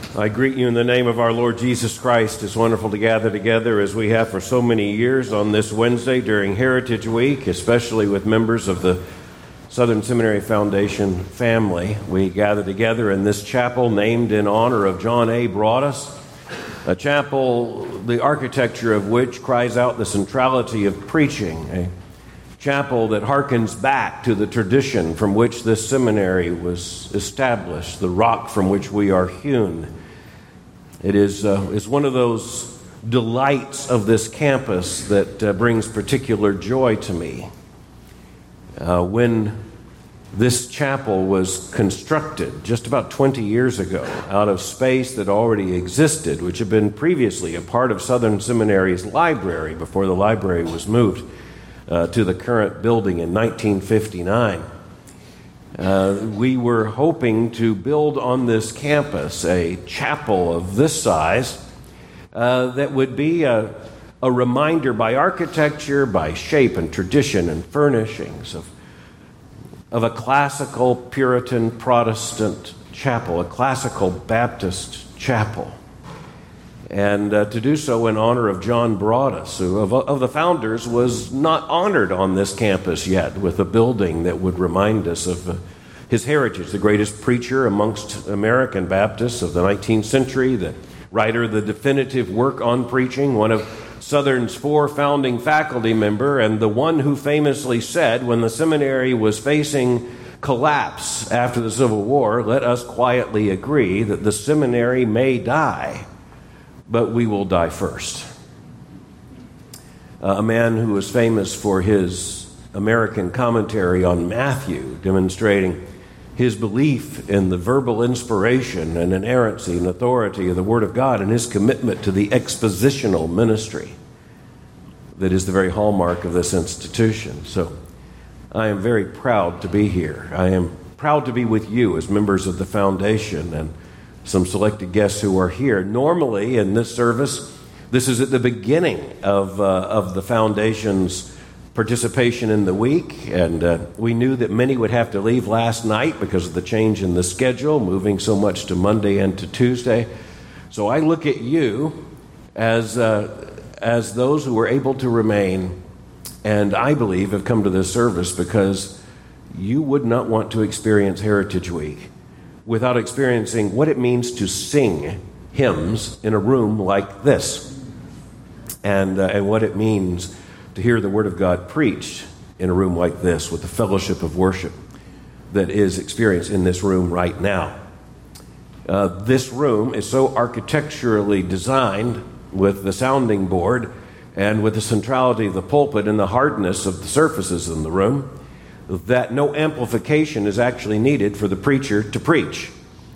I greet you in the name of our Lord Jesus Christ. It's wonderful to gather together as we have for so many years on this Wednesday during Heritage Week, especially with members of the Southern Seminary Foundation family. We gather together in this chapel named in honor of John A. Broadus, a chapel, the architecture of which cries out the centrality of preaching, a chapel that harkens back to the tradition from which this seminary was established, the rock from which we are hewn. It is one of those delights of this campus that brings particular joy to me. When this chapel was constructed just about 20 years ago out of space that already existed, which had been previously a part of Southern Seminary's library before the library was moved to the current building in 1959. We were hoping to build on this campus a chapel of this size that would be a reminder by architecture, by shape and tradition and furnishings of a classical Puritan Protestant chapel, a classical Baptist chapel. And to do so in honor of John Broadus, who of the founders was not honored on this campus yet with a building that would remind us of his heritage, the greatest preacher amongst American Baptists of the 19th century, the writer of the definitive work on preaching, one of Southern's 4 founding faculty member, and the one who famously said when the seminary was facing collapse after the Civil War, "Let us quietly agree that the seminary may die, but we will die first." A man who was famous for his American commentary on Matthew, demonstrating his belief in the verbal inspiration and inerrancy and authority of the Word of God and his commitment to the expositional ministry that is the very hallmark of this institution. So I am very proud to be here. I am proud to be with you as members of the foundation and some selected guests who are here. Normally in this service, this is at the beginning of the foundation's participation in the week, and we knew that many would have to leave last night because of the change in the schedule, moving so much to Monday and to Tuesday. So I look at you as those who were able to remain, and I believe have come to this service because you would not want to experience Heritage Week without experiencing what it means to sing hymns in a room like this, and what it means to hear the Word of God preached in a room like this with the fellowship of worship that is experienced in this room right now. This room is so architecturally designed with the sounding board and with the centrality of the pulpit and the hardness of the surfaces in the room that no amplification is actually needed for the preacher to preach.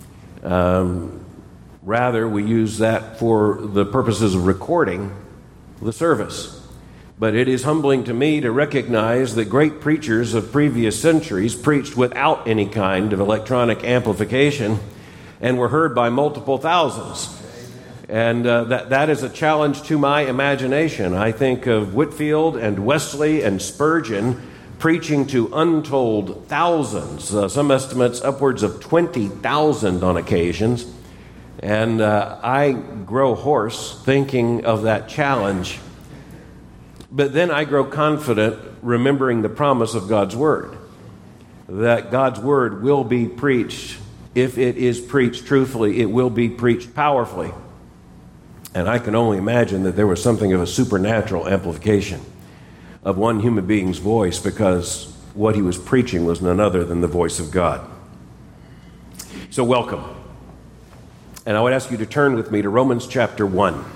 Rather, we use that for the purposes of recording the service. But it is humbling to me to recognize that great preachers of previous centuries preached without any kind of electronic amplification and were heard by multiple thousands. And that is a challenge to my imagination. I think of Whitefield and Wesley and Spurgeon preaching to untold thousands, some estimates upwards of 20,000 on occasions. And I grow hoarse thinking of that challenge. But then I grow confident remembering the promise of God's Word, that God's Word will be preached. If it is preached truthfully, it will be preached powerfully. And I can only imagine that there was something of a supernatural amplification of one human being's voice because what he was preaching was none other than the voice of God. So welcome. And I would ask you to turn with me to Romans chapter 1.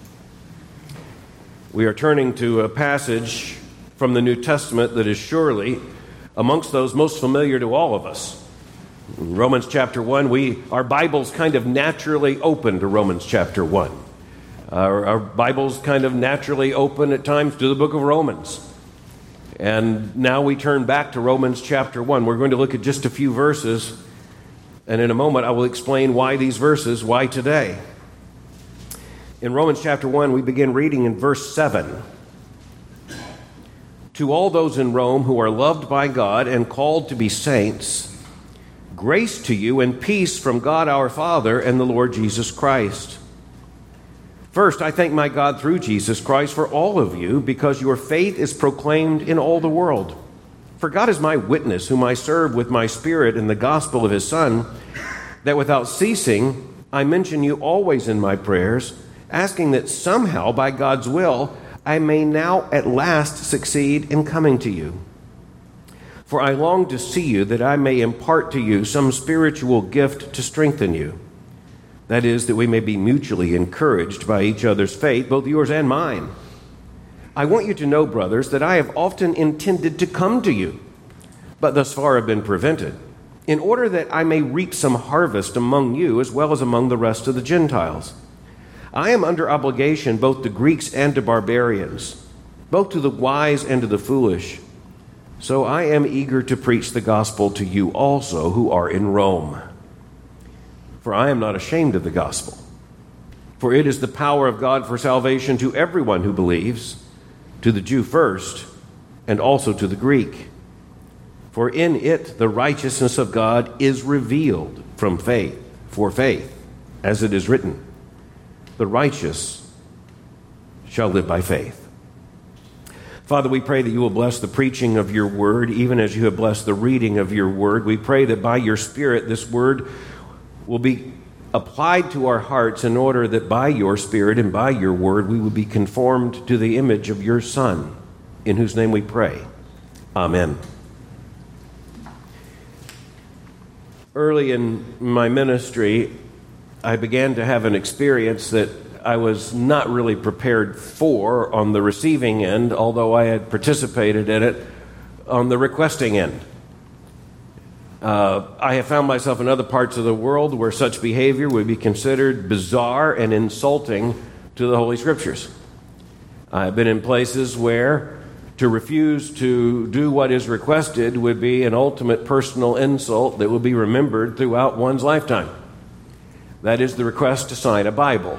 We are turning to a passage from the New Testament that is surely amongst those most familiar to all of us. In Romans chapter 1, our Bibles kind of naturally open to Romans chapter 1. Our Bibles kind of naturally open at times to the book of Romans. And now we turn back to Romans chapter 1. We're going to look at just a few verses, and in a moment I will explain why these verses, why today. In Romans chapter 1, we begin reading in verse 7. To all those in Rome who are loved by God and called to be saints, Grace to you and peace from God our Father and the Lord Jesus Christ. First, I thank my God through Jesus Christ for all of you, because your faith is proclaimed in all the world. For God is my witness, whom I serve with my spirit in the gospel of his Son, that without ceasing I mention you always in my prayers, asking that somehow, by God's will, I may now at last succeed in coming to you. For I long to see you, that I may impart to you some spiritual gift to strengthen you. That is, that we may be mutually encouraged by each other's faith, both yours and mine. I want you to know, brothers, that I have often intended to come to you, but thus far have been prevented, in order that I may reap some harvest among you as well as among the rest of the Gentiles. I am under obligation both to Greeks and to barbarians, both to the wise and to the foolish. So I am eager to preach the gospel to you also who are in Rome. For I am not ashamed of the gospel, for it is the power of God for salvation to everyone who believes, to the Jew first, and also to the Greek. For in it the righteousness of God is revealed from faith, for faith, as it is written, the righteous shall live by faith. Father, we pray that you will bless the preaching of your word, even as you have blessed the reading of your word. We pray that by your Spirit this word will be applied to our hearts, in order that by your Spirit and by your word we will be conformed to the image of your Son, in whose name we pray. Amen. Early in my ministry, I began to have an experience that I was not really prepared for on the receiving end, although I had participated in it on the requesting end. I have found myself in other parts of the world where such behavior would be considered bizarre and insulting to the Holy Scriptures. I have been in places where to refuse to do what is requested would be an ultimate personal insult that will be remembered throughout one's lifetime. That is the request to sign a Bible.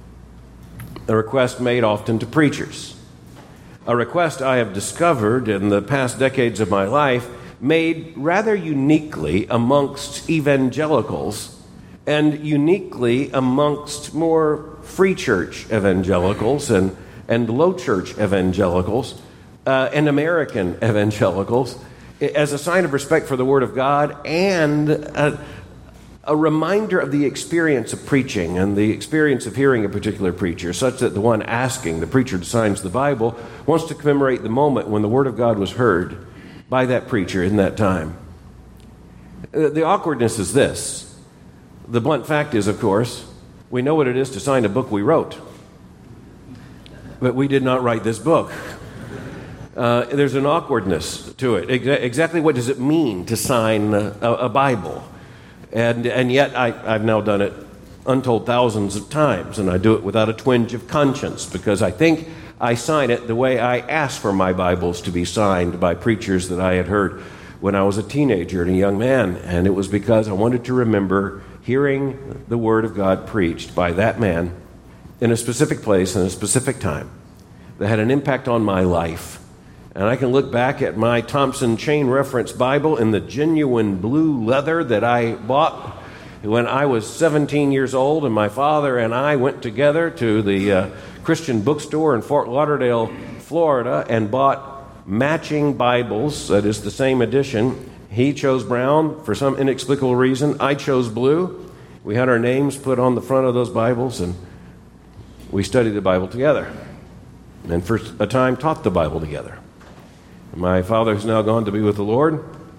A request made often to preachers. A request I have discovered in the past decades of my life made rather uniquely amongst evangelicals and uniquely amongst more free church evangelicals and low church evangelicals and American evangelicals, as a sign of respect for the Word of God and a reminder of the experience of preaching and the experience of hearing a particular preacher, such that the one asking, the preacher who signs the Bible, wants to commemorate the moment when the Word of God was heard by that preacher in that time. The awkwardness is this. The blunt fact is, of course, we know what it is to sign a book we wrote, but we did not write this book. There's an awkwardness to it. Exactly what does it mean to sign a Bible? And yet I've now done it untold thousands of times, and I do it without a twinge of conscience, because I think I sign it the way I asked for my Bibles to be signed by preachers that I had heard when I was a teenager and a young man, and it was because I wanted to remember hearing the Word of God preached by that man in a specific place and a specific time that had an impact on my life. And I can look back at my Thompson Chain Reference Bible in the genuine blue leather that I bought when I was 17 years old, and my father and I went together to the Christian bookstore in Fort Lauderdale, Florida, and bought matching Bibles. That is the same edition. He chose brown for some inexplicable reason. I chose blue. We had our names put on the front of those Bibles, and we studied the Bible together. And for a time taught the Bible together. My father has now gone to be with the Lord.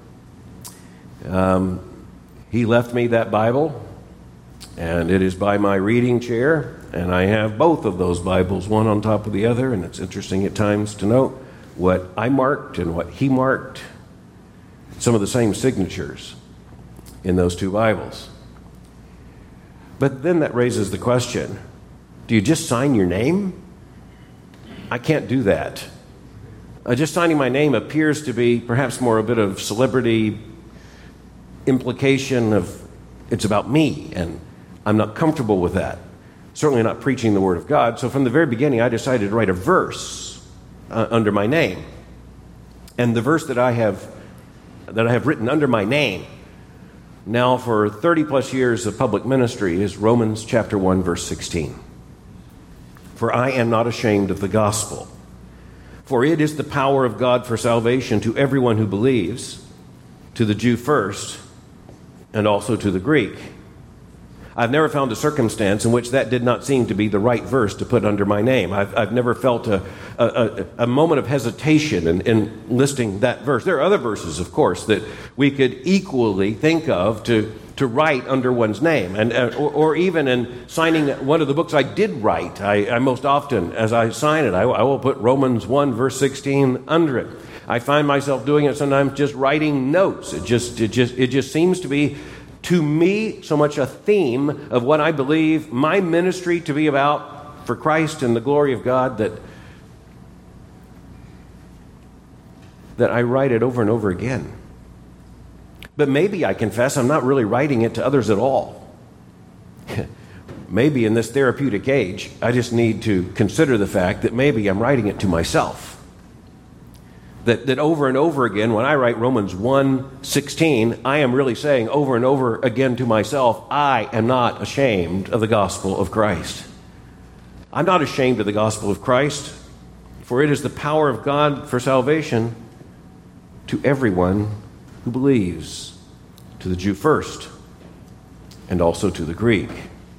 He left me that Bible, and it is by my reading chair, and I have both of those Bibles, one on top of the other, and it's interesting at times to note what I marked and what he marked, some of the same signatures in those two Bibles. But then that raises the question, do you just sign your name? I can't do that. Just signing my name appears to be perhaps more a bit of celebrity implication of it's about me, and I'm not comfortable with that. Certainly not preaching the Word of God. So from the very beginning, I decided to write a verse under my name. And the verse that I have written under my name now for 30 plus years of public ministry is Romans chapter 1, verse 16. For I am not ashamed of the gospel, for it is the power of God for salvation to everyone who believes, to the Jew first, and also to the Greek. I've never found a circumstance in which that did not seem to be the right verse to put under my name. I've never felt a moment of hesitation in listing that verse. There are other verses, of course, that we could equally think of to write under one's name. Or even in signing one of the books I did write, I most often, as I sign it, I will put Romans 1, verse 16 under it. I find myself doing it sometimes just writing notes. It just seems to be, to me, so much a theme of what I believe my ministry to be about for Christ and the glory of God that I write it over and over again. But maybe, I confess, I'm not really writing it to others at all. Maybe in this therapeutic age, I just need to consider the fact that maybe I'm writing it to myself. That over and over again, when I write Romans 1:16, I am really saying over and over again to myself, I am not ashamed of the gospel of Christ. I'm not ashamed of the gospel of Christ, for it is the power of God for salvation to everyone who believes, to the Jew first, and also to the Greek.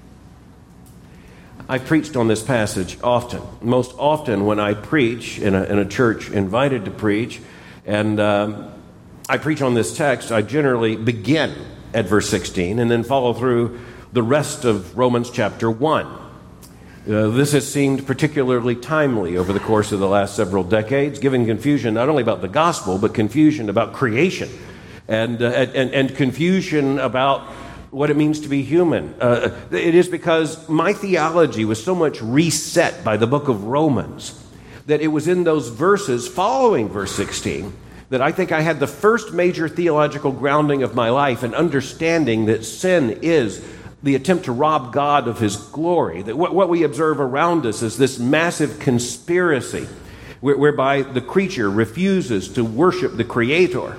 I preached on this passage often. Most often when I preach in a church invited to preach, and I preach on this text, I generally begin at verse 16 and then follow through the rest of Romans chapter 1. This has seemed particularly timely over the course of the last several decades, giving confusion not only about the gospel, but confusion about creation and confusion about what it means to be human. It is because my theology was so much reset by the book of Romans that it was in those verses following verse 16 that I think I had the first major theological grounding of my life in understanding that sin is the attempt to rob God of his glory. That what we observe around us is this massive conspiracy whereby the creature refuses to worship the Creator.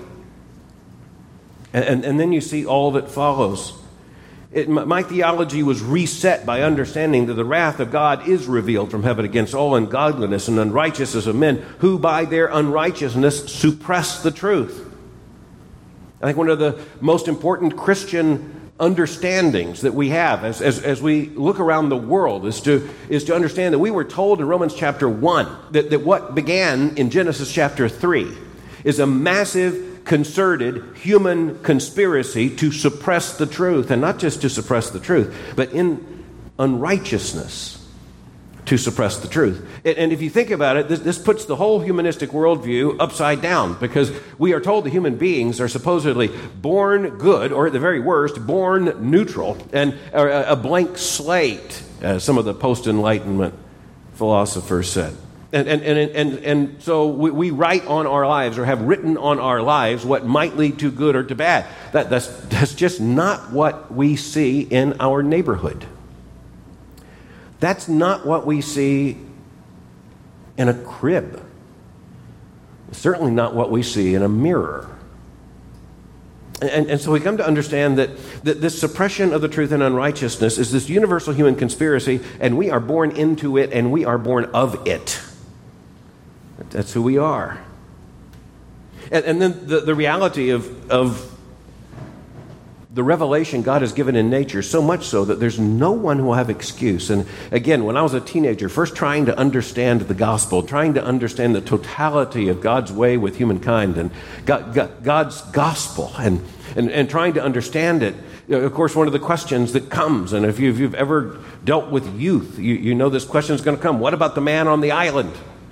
And then you see all that follows. My theology was reset by understanding that the wrath of God is revealed from heaven against all ungodliness and unrighteousness of men who by their unrighteousness suppress the truth. I think one of the most important Christian understandings that we have as we look around the world is to understand that we were told in Romans chapter 1 that what began in Genesis chapter 3 is a massive concerted human conspiracy to suppress the truth, and not just to suppress the truth, but in unrighteousness to suppress the truth. And if you think about it, this puts the whole humanistic worldview upside down, because we are told that human beings are supposedly born good, or at the very worst, born neutral, and a blank slate, as some of the post-Enlightenment philosophers said. And so we write on our lives, or have written on our lives, what might lead to good or to bad. That's just not what we see in our neighborhood. That's not what we see in a crib. It's certainly not what we see in a mirror. And so we come to understand that this suppression of the truth and unrighteousness is this universal human conspiracy, and we are born into it, and we are born of it. That's who we are. And then the reality of the revelation God has given in nature, so much so that there's no one who will have excuse. And again, when I was a teenager, first trying to understand the gospel, trying to understand the totality of God's way with humankind and God's gospel, and trying to understand it, of course, one of the questions that comes, and if you've ever dealt with youth, you know this question is going to come: what about the man on the island?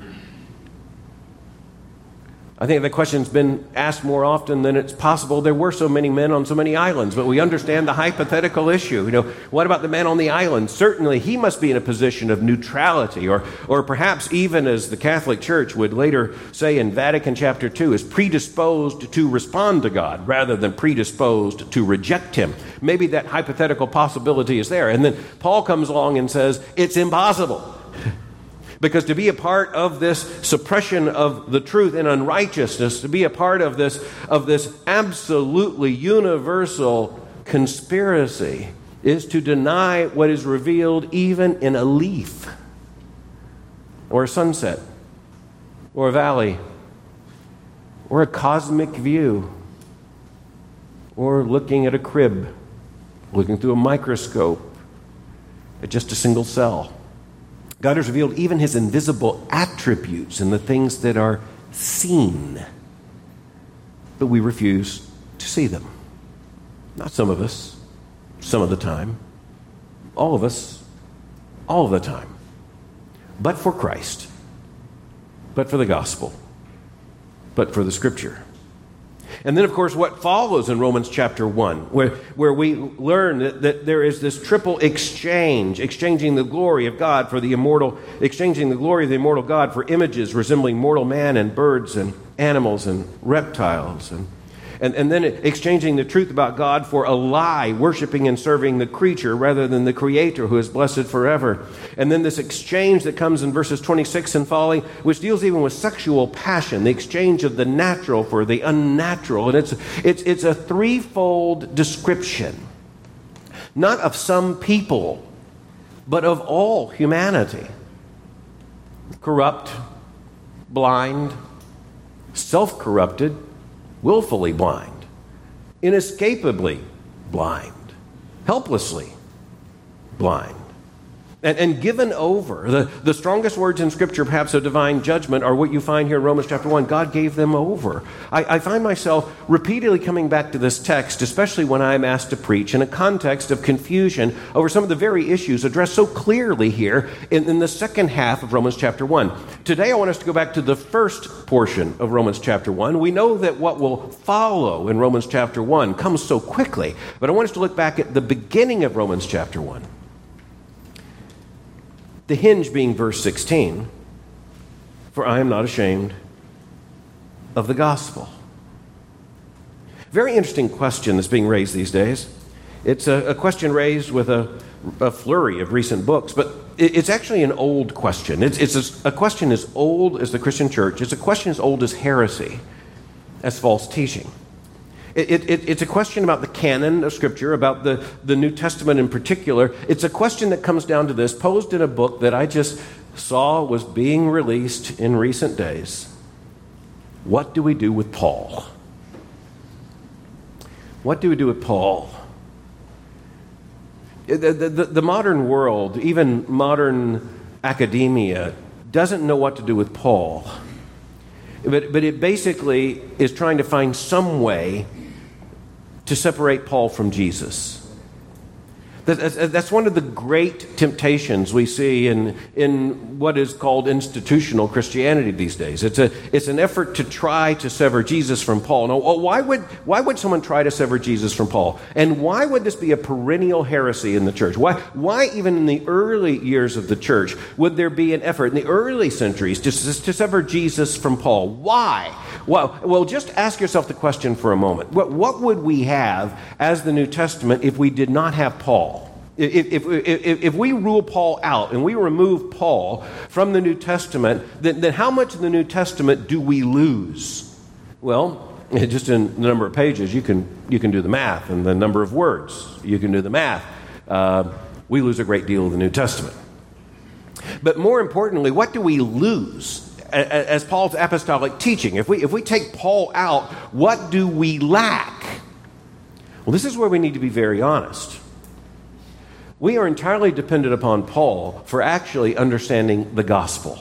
I think the question's been asked more often than it's possible. There were so many men on so many islands, but we understand the hypothetical issue. What about the man on the island? Certainly he must be in a position of neutrality, or perhaps even, as the Catholic Church would later say in Vatican chapter 2, is predisposed to respond to God rather than predisposed to reject him. Maybe that hypothetical possibility is there. And then Paul comes along and says, it's impossible. Because to be a part of this suppression of the truth and unrighteousness, to be a part of this absolutely universal conspiracy is to deny what is revealed even in a leaf, or a sunset, or a valley, or a cosmic view, or looking at a crib, looking through a microscope at just a single cell. God has revealed even his invisible attributes in the things that are seen, but we refuse to see them. Not some of us, some of the time. All of us, all of the time. But for Christ, but for the gospel, but for the Scripture. And then, of course, what follows in Romans chapter 1, where we learn that there is this triple exchange, exchanging the glory of God for the immortal, exchanging the glory of the immortal God for images resembling mortal man and birds and animals and reptiles, and then exchanging the truth about God for a lie, worshiping and serving the creature rather than the Creator who is blessed forever. And then this exchange that comes in verses 26 and following, which deals even with sexual passion, the exchange of the natural for the unnatural. And it's a threefold description, not of some people, but of all humanity. Corrupt, blind, self-corrupted, willfully blind, inescapably blind, helplessly blind, and given over. The strongest words in Scripture, perhaps of divine judgment, are what you find here in Romans chapter 1. God gave them over. I find myself repeatedly coming back to this text, especially when I'm asked to preach in a context of confusion over some of the very issues addressed so clearly here in the second half of Romans chapter 1. Today I want us to go back to the first portion of Romans chapter 1. We know that what will follow in Romans chapter 1 comes so quickly, but I want us to look back at the beginning of Romans chapter 1. The hinge being verse 16, for I am not ashamed of the gospel. Very interesting question that's being raised these days. It's a question raised with a flurry of recent books, but it's actually an old question. It's a question as old as the Christian church. It's a question as old as heresy, as false teaching. It's a question about the canon of Scripture, about the New Testament in particular. It's a question that comes down to this, posed in a book that I just saw was being released in recent days. What do we do with Paul? What do we do with Paul? The modern world, even modern academia, doesn't know what to do with Paul. But it basically is trying to find some way to separate Paul from Jesus. That's one of the great temptations we see in what is called institutional Christianity these days. It's an effort to try to sever Jesus from Paul. Now, why would someone try to sever Jesus from Paul? And why would this be a perennial heresy in the church? Why even in the early years of the church would there be an effort in the early centuries to sever Jesus from Paul? Why? Well, just ask yourself the question for a moment. What would we have as the New Testament if we did not have Paul? If we rule Paul out and we remove Paul from the New Testament, then how much of the New Testament do we lose? Well, just in the number of pages, you can do the math, and the number of words, you can do the math. We lose a great deal of the New Testament. But more importantly, what do we lose as Paul's apostolic teaching? If we take Paul out, what do we lack? Well, this is where we need to be very honest. We are entirely dependent upon Paul for actually understanding the gospel.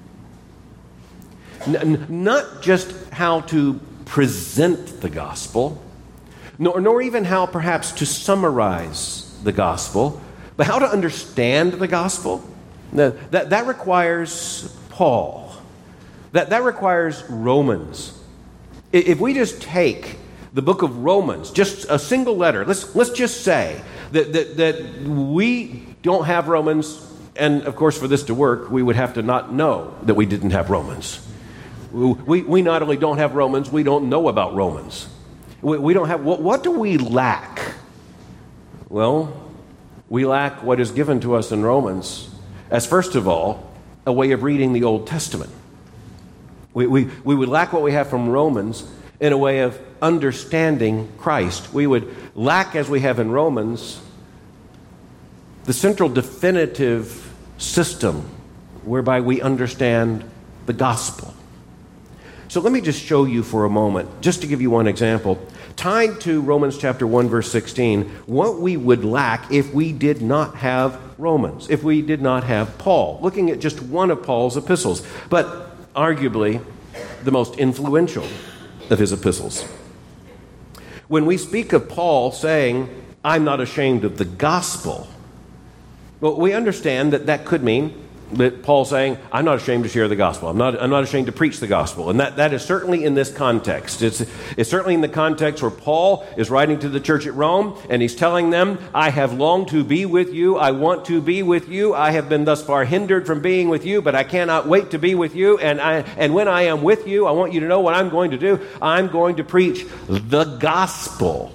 Not just how to present the gospel, nor even how perhaps to summarize the gospel, but how to understand the gospel. That requires Paul. That requires Romans. If we just take the book of Romans, just a single letter, let's just say that we don't have Romans, and of course for this to work, we would have to not know that we didn't have Romans. We not only don't have Romans, we don't know about Romans. We don't have, what do we lack? Well, we lack what is given to us in Romans as, first of all, a way of reading the Old Testament. We would lack what we have from Romans in a way of understanding Christ. We would lack, as we have in Romans, the central definitive system whereby we understand the gospel. So let me just show you for a moment, just to give you one example, tied to Romans chapter 1, verse 16, what we would lack if we did not have Romans, if we did not have Paul. Looking at just one of Paul's epistles, but arguably the most influential of his epistles. When we speak of Paul saying, I'm not ashamed of the gospel, well, we understand that that could mean that Paul saying, I'm not ashamed to share the gospel. I'm not ashamed to preach the gospel. And that is certainly in this context. It's certainly in the context where Paul is writing to the church at Rome, and he's telling them, I have longed to be with you. I want to be with you. I have been thus far hindered from being with you, but I cannot wait to be with you. And when I am with you, I want you to know what I'm going to do. I'm going to preach the gospel,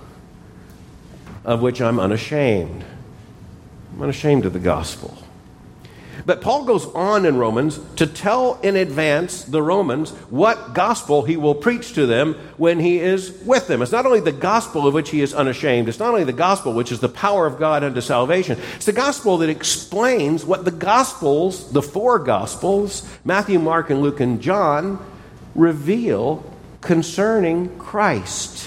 of which I'm unashamed. I'm unashamed of the gospel. But Paul goes on in Romans to tell in advance the Romans what gospel he will preach to them when he is with them. It's not only the gospel of which he is unashamed. It's not only the gospel which is the power of God unto salvation. It's the gospel that explains what the gospels, the four gospels, Matthew, Mark, and Luke, and John, reveal concerning Christ.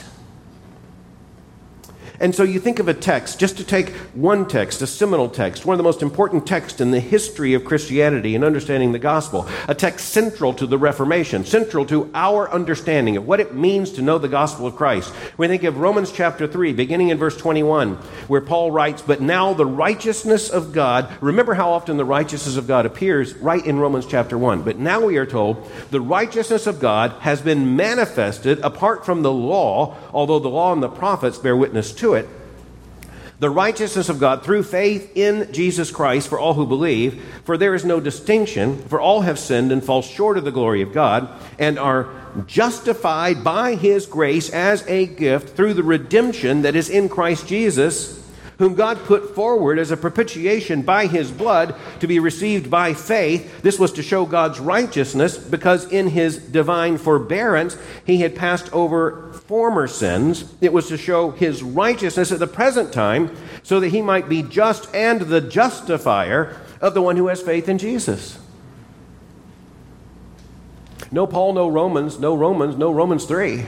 And so you think of a text, just to take one text, a seminal text, one of the most important texts in the history of Christianity and understanding the gospel, a text central to the Reformation, central to our understanding of what it means to know the gospel of Christ. We think of Romans chapter 3, beginning in verse 21, where Paul writes, but now the righteousness of God, remember how often the righteousness of God appears right in Romans chapter 1. But now we are told the righteousness of God has been manifested apart from the law, although the law and the prophets bear witness to it. The righteousness of God through faith in Jesus Christ for all who believe, for there is no distinction, for all have sinned and fall short of the glory of God, and are justified by his grace as a gift through the redemption that is in Christ Jesus, whom God put forward as a propitiation by his blood to be received by faith. This was to show God's righteousness, because in his divine forbearance he had passed over former sins. It was to show his righteousness at the present time, so that he might be just and the justifier of the one who has faith in Jesus. No Paul, no Romans, no Romans, no Romans 3.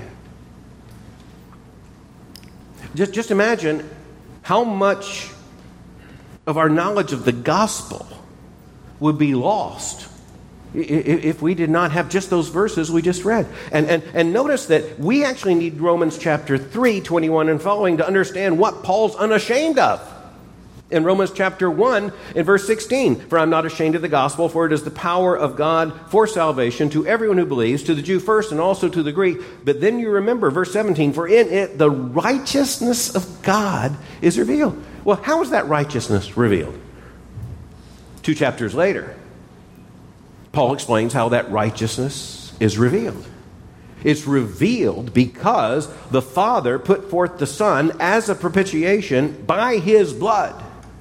Just imagine how much of our knowledge of the gospel would be lost if we did not have just those verses we just read. And notice that we actually need Romans chapter 3, 21 and following to understand what Paul's unashamed of. In Romans chapter 1, in verse 16, for I'm not ashamed of the gospel, for it is the power of God for salvation to everyone who believes, to the Jew first and also to the Greek. But then you remember verse 17, for in it the righteousness of God is revealed. Well, how is that righteousness revealed? 2 chapters later, Paul explains how that righteousness is revealed. It's revealed because the Father put forth the Son as a propitiation by his blood.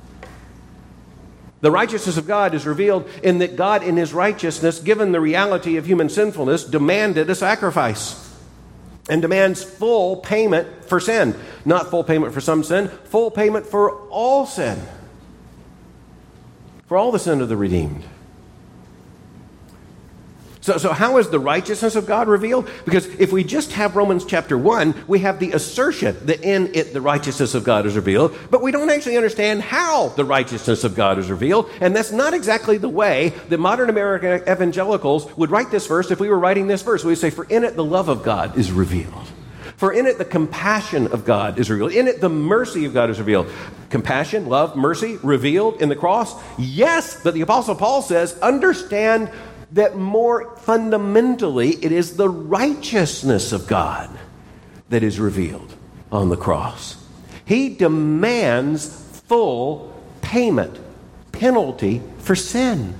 The righteousness of God is revealed in that God, in his righteousness, given the reality of human sinfulness, demanded a sacrifice and demands full payment for sin. Not full payment for some sin, full payment for all sin. For all the sin of the redeemed. So how is the righteousness of God revealed? Because if we just have Romans chapter 1, we have the assertion that in it the righteousness of God is revealed, but we don't actually understand how the righteousness of God is revealed, and that's not exactly the way that modern American evangelicals would write this verse if we were writing this verse. We'd say, for in it the love of God is revealed. For in it the compassion of God is revealed. In it the mercy of God is revealed. Compassion, love, mercy revealed in the cross? Yes, but the Apostle Paul says, understand that more fundamentally, it is the righteousness of God that is revealed on the cross. He demands full payment, penalty for sin.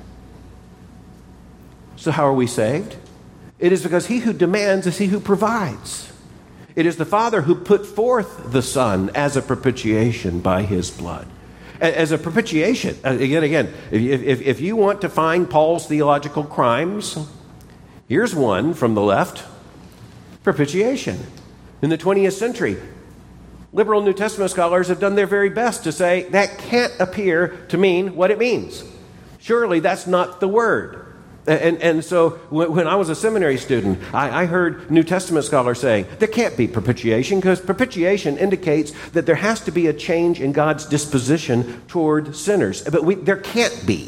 So how are we saved? It is because he who demands is he who provides. It is the Father who put forth the Son as a propitiation by his blood. As a propitiation, again, if you want to find Paul's theological crimes, here's one from the left: propitiation. In the 20th century, liberal New Testament scholars have done their very best to say that can't appear to mean what it means. Surely that's not the word. And so when I was a seminary student, I heard New Testament scholars saying there can't be propitiation because propitiation indicates that there has to be a change in God's disposition toward sinners. But there can't be.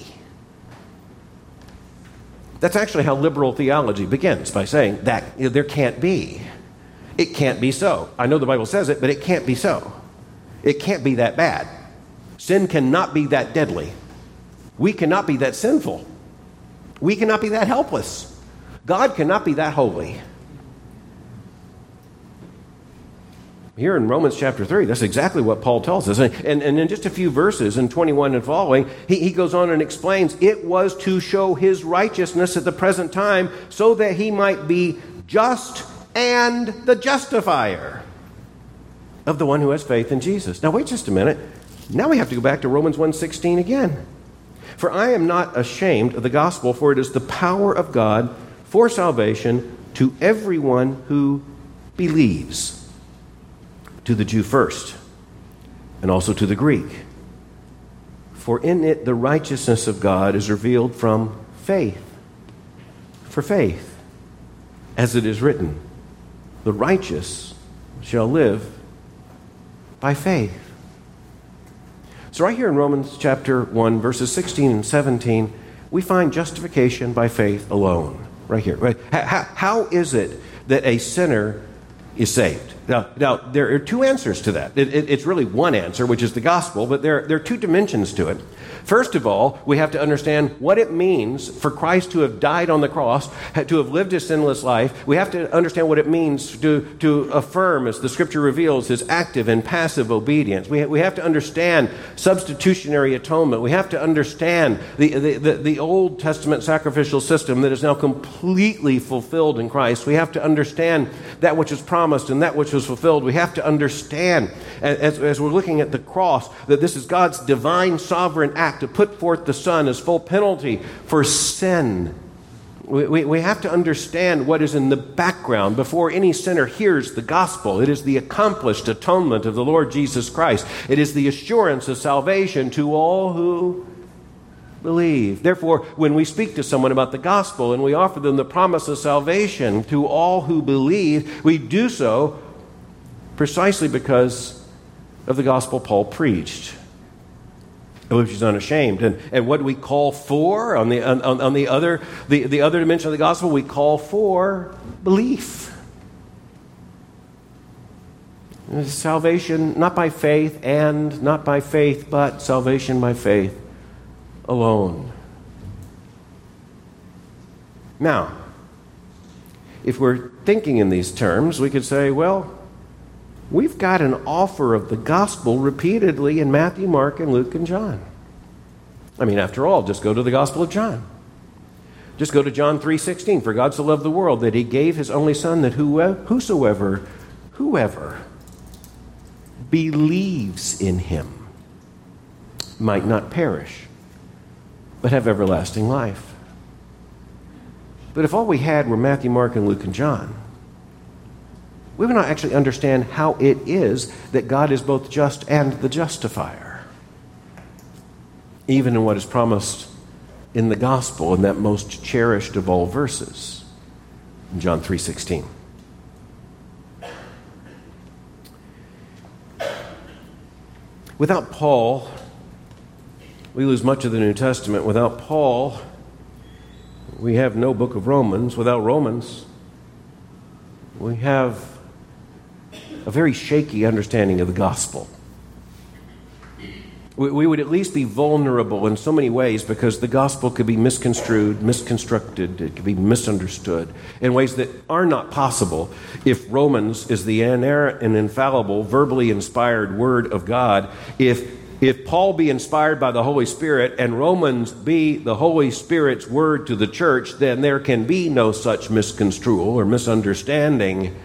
That's actually how liberal theology begins, by saying that there can't be. It can't be so. I know the Bible says it, but it can't be so. It can't be that bad. Sin cannot be that deadly. We cannot be that sinful. We cannot be that helpless. God cannot be that holy. Here in Romans chapter 3, that's exactly what Paul tells us. And in just a few verses, in 21 and following, he goes on and explains, it was to show his righteousness at the present time so that he might be just and the justifier of the one who has faith in Jesus. Now wait just a minute. Now we have to go back to Romans 1:16 again. For I am not ashamed of the gospel, for it is the power of God for salvation to everyone who believes, to the Jew first, and also to the Greek. For in it the righteousness of God is revealed from faith. For faith, as it is written, the righteous shall live by faith. So right here in Romans chapter 1, verses 16 and 17, we find justification by faith alone. Right here. Right? How is it that a sinner is saved? Now there are two answers to that. It's really one answer, which is the gospel, but there are two dimensions to it. First of all, we have to understand what it means for Christ to have died on the cross, to have lived a sinless life. We have to understand what it means to affirm, as the Scripture reveals, his active and passive obedience. We have to understand substitutionary atonement. We have to understand the Old Testament sacrificial system that is now completely fulfilled in Christ. We have to understand that which is promised and that which was fulfilled. We have to understand, as we're looking at the cross, that this is God's divine sovereign act to put forth the Son as full penalty for sin. We have to understand what is in the background before any sinner hears the gospel. It is the accomplished atonement of the Lord Jesus Christ. It is the assurance of salvation to all who believe. Therefore, when we speak to someone about the gospel and we offer them the promise of salvation to all who believe, we do so precisely because of the gospel Paul preached, which is unashamed. And what do we call for on the other dimension of the gospel? We call for belief. Salvation not by faith and not by faith, but salvation by faith alone. Now, if we're thinking in these terms, we could say, well, we've got an offer of the gospel repeatedly in Matthew, Mark, and Luke, and John. I mean, after all, just go to the Gospel of John. Just go to John 3:16. For God so loved the world that he gave his only Son, that whoever believes in him might not perish, but have everlasting life. But if all we had were Matthew, Mark, and Luke, and John, we would not actually understand how it is that God is both just and the justifier, even in what is promised in the gospel, in that most cherished of all verses, in John 3:16. Without Paul, we lose much of the New Testament. Without Paul, we have no book of Romans. Without Romans, we have a very shaky understanding of the gospel. We would at least be vulnerable in so many ways because the gospel could be misconstrued, misconstructed, it could be misunderstood in ways that are not possible if Romans is the inerrant and infallible, verbally inspired word of God. If Paul be inspired by the Holy Spirit and Romans be the Holy Spirit's word to the church, then there can be no such misconstrual or misunderstanding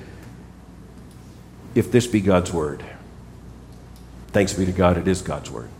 if this be God's word. Thanks be to God, it is God's word.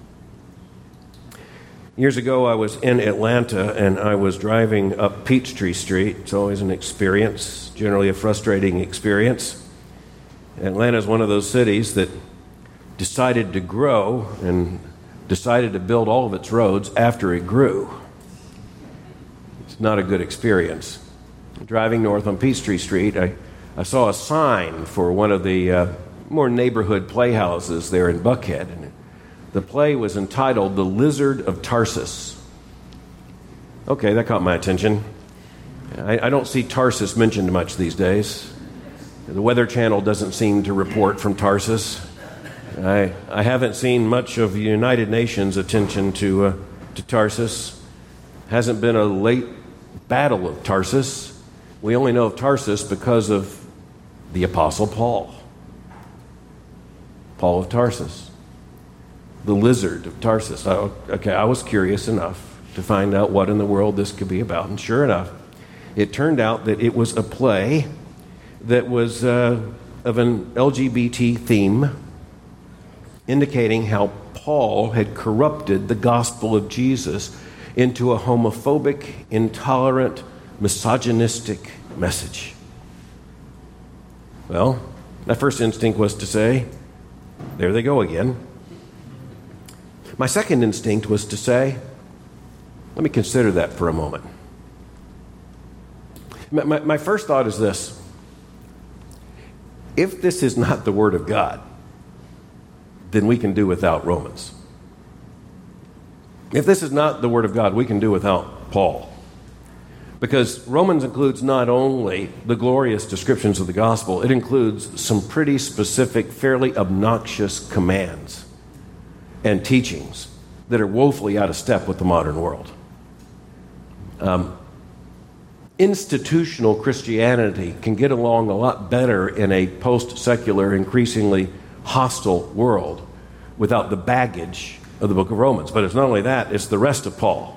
Years ago, I was in Atlanta, and I was driving up Peachtree Street. It's always an experience, generally a frustrating experience. Atlanta is one of those cities that decided to grow and decided to build all of its roads after it grew. It's not a good experience. Driving north on Peachtree Street, I saw a sign for one of the more neighborhood playhouses there in Buckhead. And the play was entitled The Lizard of Tarsus. Okay, that caught my attention. I don't see Tarsus mentioned much these days. The Weather Channel doesn't seem to report from Tarsus. I haven't seen much of the United Nations' attention to Tarsus. Hasn't been a late battle of Tarsus. We only know of Tarsus because of the Apostle Paul. Paul of Tarsus. The lizard of Tarsus. Okay, I was curious enough to find out what in the world this could be about. And sure enough, it turned out that it was a play that was of an LGBT theme, indicating how Paul had corrupted the gospel of Jesus into a homophobic, intolerant, misogynistic message. Well, my first instinct was to say, there they go again. My second instinct was to say, let me consider that for a moment. My first thought is this. If this is not the Word of God, then we can do without Romans. If this is not the Word of God, we can do without Paul. Because Romans includes not only the glorious descriptions of the gospel, it includes some pretty specific, fairly obnoxious commands and teachings that are woefully out of step with the modern world. Institutional Christianity can get along a lot better in a post-secular, increasingly hostile world without the baggage of the book of Romans. But it's not only that, it's the rest of Paul.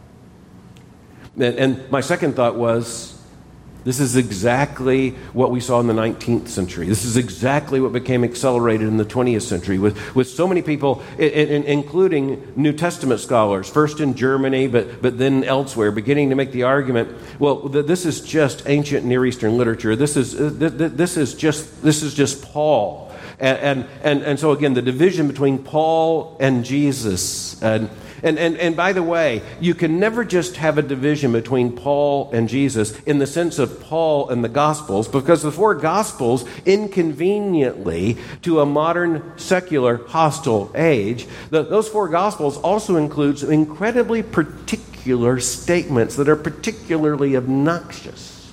And my second thought was, this is exactly what we saw in the 19th century. This is exactly what became accelerated in the 20th century with so many people, including New Testament scholars, first in Germany, but then elsewhere, beginning to make the argument, well, this is just ancient Near Eastern literature. This is just Paul. And so again, the division between Paul and Jesus. And by the way, you can never just have a division between Paul and Jesus in the sense of Paul and the Gospels, because the four Gospels, inconveniently to a modern, secular, hostile age, those four Gospels also include some incredibly particular statements that are particularly obnoxious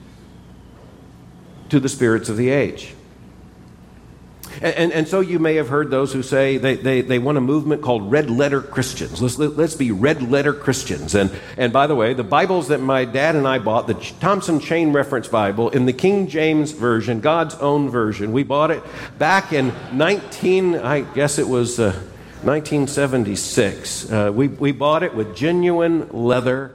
to the spirits of the age. And so you may have heard those who say they want a movement called Red Letter Christians. Let's be Red Letter Christians. And by the way, the Bibles that my dad and I bought, the Thompson Chain Reference Bible, in the King James Version, God's own version, we bought it back in 1976. We bought it with genuine leather.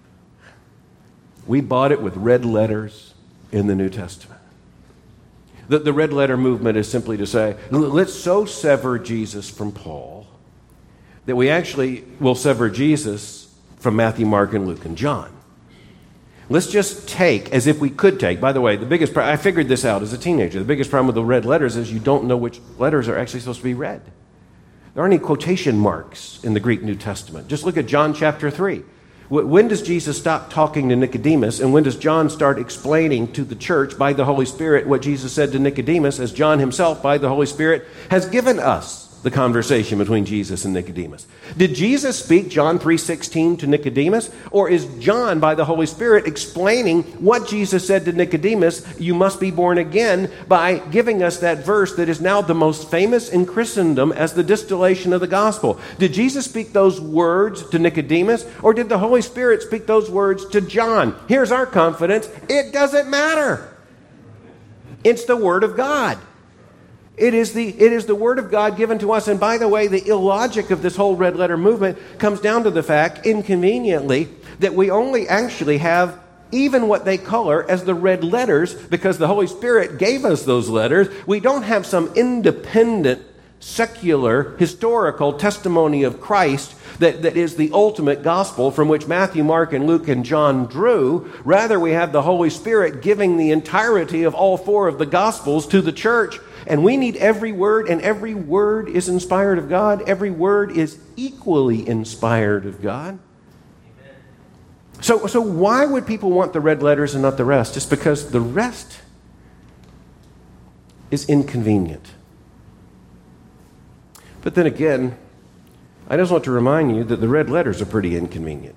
We bought it with red letters in the New Testament. The red letter movement is simply to say, let's so sever Jesus from Paul that we actually will sever Jesus from Matthew, Mark, and Luke, and John. Let's just take, as if we could take, by the way, I figured this out as a teenager. The biggest problem with the red letters is you don't know which letters are actually supposed to be read. There aren't any quotation marks in the Greek New Testament. Just look at John chapter 3. When does Jesus stop talking to Nicodemus, and when does John start explaining to the church by the Holy Spirit what Jesus said to Nicodemus, as John himself by the Holy Spirit has given us the conversation between Jesus and Nicodemus? Did Jesus speak John 3:16 to Nicodemus, or is John by the Holy Spirit explaining what Jesus said to Nicodemus, you must be born again, by giving us that verse that is now the most famous in Christendom as the distillation of the gospel? Did Jesus speak those words to Nicodemus, or did the Holy Spirit speak those words to John? Here's our confidence: it doesn't matter. It's the Word of God. It is the Word of God given to us. And by the way, the illogic of this whole red letter movement comes down to the fact, inconveniently, that we only actually have even what they color as the red letters because the Holy Spirit gave us those letters. We don't have some independent secular, historical testimony of Christ that is the ultimate gospel from which Matthew, Mark, and Luke, and John drew. Rather, we have the Holy Spirit giving the entirety of all four of the gospels to the church. And we need every word, and every word is inspired of God. Every word is equally inspired of God. So why would people want the red letters and not the rest? Just because the rest is inconvenient. But then again, I just want to remind you that the red letters are pretty inconvenient.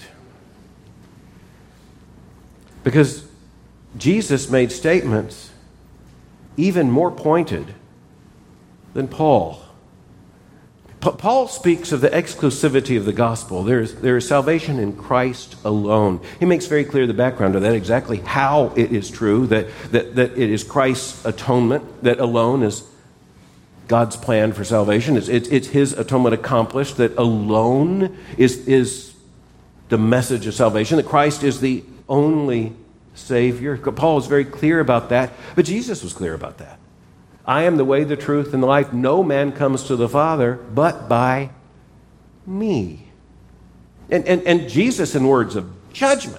Because Jesus made statements even more pointed than Paul. Paul speaks of the exclusivity of the gospel. There is salvation in Christ alone. He makes very clear the background of that, exactly how it is true, that it is Christ's atonement that alone is God's plan for salvation. It's His atonement accomplished that alone is the message of salvation, that Christ is the only Savior. Paul is very clear about that, but Jesus was clear about that. I am the way, the truth, and the life. No man comes to the Father but by me. And Jesus, in words of judgment,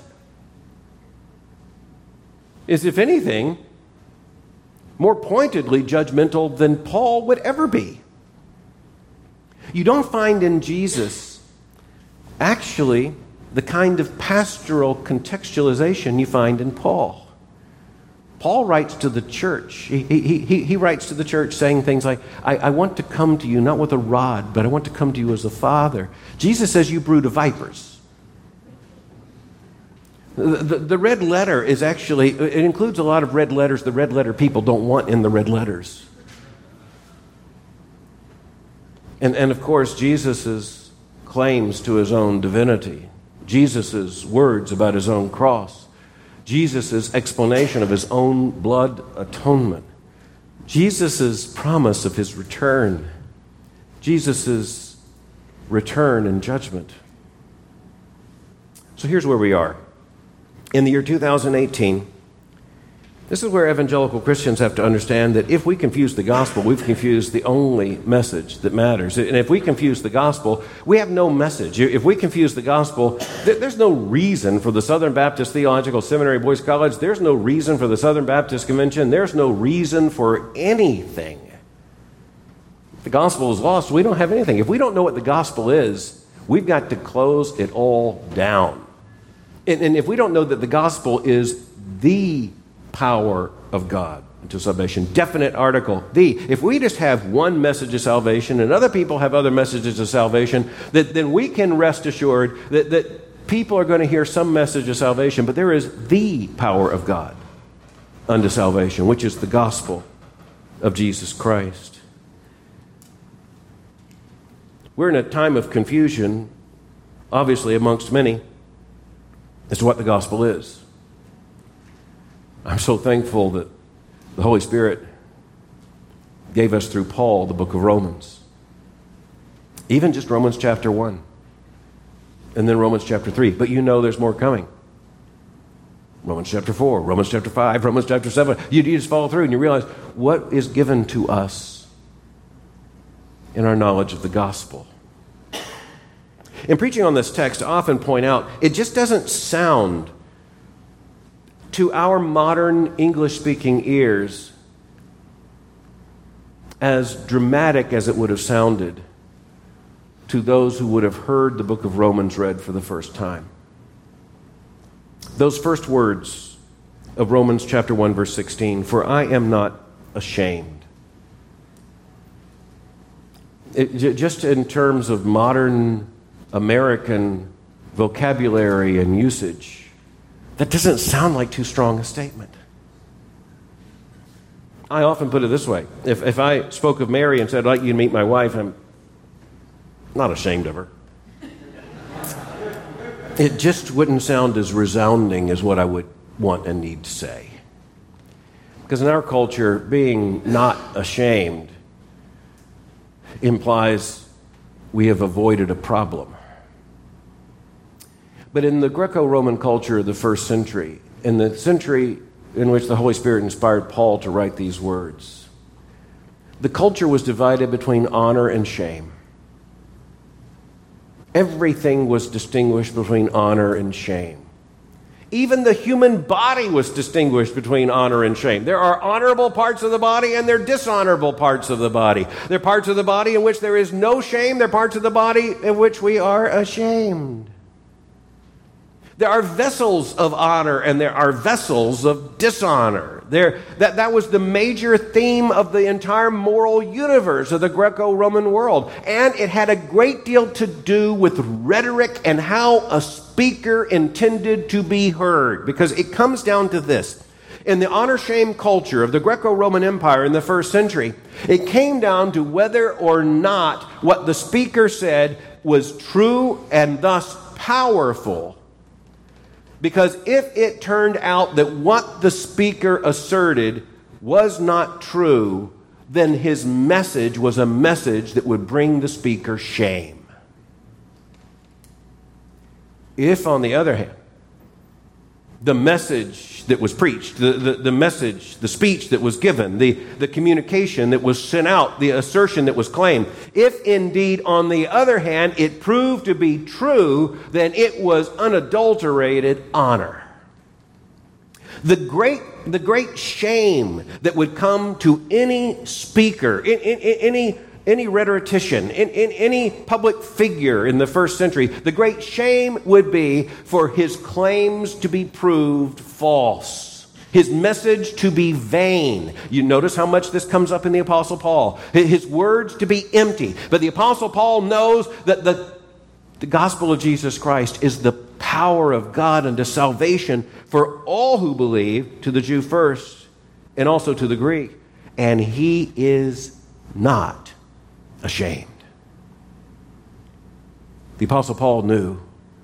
is, if anything, more pointedly judgmental than Paul would ever be. You don't find in Jesus actually the kind of pastoral contextualization you find in Paul. Paul writes to the church. He writes to the church saying things like, I want to come to you not with a rod, but I want to come to you as a father. Jesus says, you brood of vipers. The red letter is actually, it includes a lot of red letters the red letter people don't want in the red letters. And of course, Jesus' claims to his own divinity, Jesus' words about his own cross, Jesus' explanation of his own blood atonement, Jesus' promise of his return, Jesus' return and judgment. So here's where we are. In the year 2018, this is where evangelical Christians have to understand that if we confuse the gospel, we've confused the only message that matters. And if we confuse the gospel, we have no message. If we confuse the gospel, there's no reason for the Southern Baptist Theological Seminary Boys College. There's no reason for the Southern Baptist Convention. There's no reason for anything. If the gospel is lost, we don't have anything. If we don't know what the gospel is, we've got to close it all down. And if we don't know that the gospel is the power of God to salvation, definite article, if we just have one message of salvation and other people have other messages of salvation, then we can rest assured that people are going to hear some message of salvation, but there is the power of God unto salvation, which is the gospel of Jesus Christ. We're in a time of confusion, obviously amongst many, as to what the gospel is. I'm so thankful that the Holy Spirit gave us through Paul the book of Romans. Even just Romans chapter 1. And then Romans chapter 3. But you know there's more coming. Romans chapter 4, Romans chapter 5, Romans chapter 7. You just follow through and you realize what is given to us in our knowledge of the gospel. In preaching on this text, I often point out it just doesn't sound to our modern English-speaking ears as dramatic as it would have sounded to those who would have heard the book of Romans read for the first time. Those first words of Romans chapter 1, verse 16, "For I am not ashamed." Just in terms of modern American vocabulary and usage, that doesn't sound like too strong a statement. I often put it this way. If I spoke of Mary and said, "I'd like you to meet my wife," I'm not ashamed of her. It just wouldn't sound as resounding as what I would want and need to say. Because in our culture, being not ashamed implies we have avoided a problem. But in the Greco-Roman culture of the first century, in the century in which the Holy Spirit inspired Paul to write these words, The culture was divided between honor and shame. Everything was distinguished between honor and shame. Even the human body was distinguished between honor and shame. There are honorable parts of the body and there are dishonorable parts of the body. There are parts of the body in which there is no shame. There are parts of the body in which we are ashamed. There are vessels of honor and there are vessels of dishonor. That was the major theme of the entire moral universe of the Greco-Roman world. And it had a great deal to do with rhetoric and how a speaker intended to be heard. Because it comes down to this. In the honor-shame culture of the Greco-Roman Empire in the first century, it came down to whether or not what the speaker said was true and thus powerful. Because if it turned out that what the speaker asserted was not true, then his message was a message that would bring the speaker shame. If, on the other hand, the message that was preached, the message, the speech that was given, the communication that was sent out, the assertion that was claimed, if indeed, on the other hand, it proved to be true, then it was unadulterated honor. The great shame that would come to any speaker, any rhetorician, in any public figure in the first century, the great shame would be for his claims to be proved false, his message to be vain. You notice how much this comes up in the Apostle Paul. His words to be empty. But the Apostle Paul knows that the gospel of Jesus Christ is the power of God unto salvation for all who believe, to the Jew first, and also to the Greek. And he is not ashamed. The Apostle Paul knew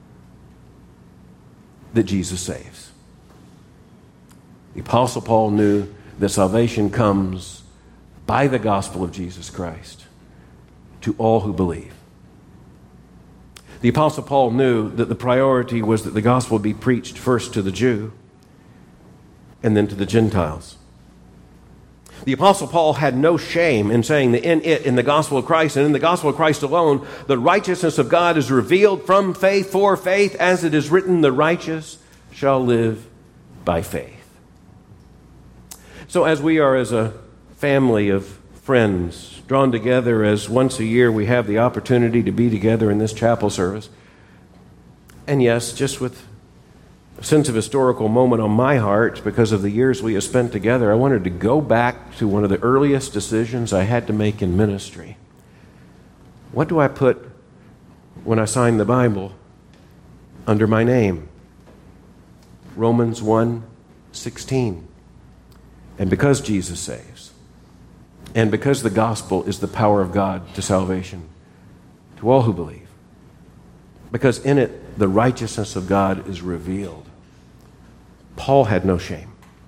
that Jesus saves. The Apostle Paul knew that salvation comes by the gospel of Jesus Christ to all who believe. The Apostle Paul knew that the priority was that the gospel be preached first to the Jew and then to the Gentiles. The Apostle Paul had no shame in saying that in the gospel of Christ and in the gospel of Christ alone, the righteousness of God is revealed from faith for faith, as it is written, the righteous shall live by faith. So as we are as a family of friends drawn together, as once a year we have the opportunity to be together in this chapel service, and yes, just with a sense of historical moment on my heart because of the years we have spent together, I wanted to go back to one of the earliest decisions I had to make in ministry. What do I put when I sign the Bible under my name? Romans 1:16. And because Jesus saves, and because the gospel is the power of God to salvation to all who believe, because in it the righteousness of God is revealed, Paul had no shame.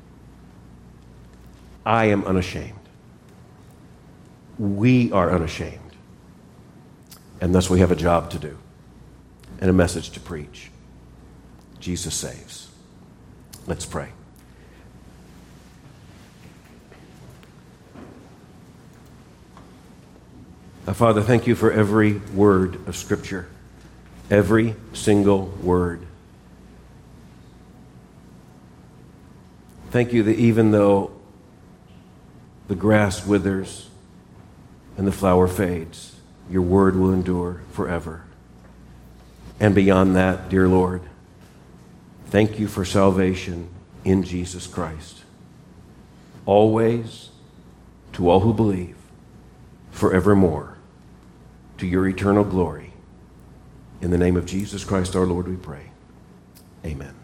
I am unashamed. We are unashamed. And thus we have a job to do and a message to preach. Jesus saves. Let's pray. Father, thank you for every word of Scripture, every single word. Thank you that even though the grass withers and the flower fades, your word will endure forever. And beyond that, dear Lord, thank you for salvation in Jesus Christ. Always, to all who believe, forevermore, to your eternal glory. In the name of Jesus Christ our Lord we pray. Amen.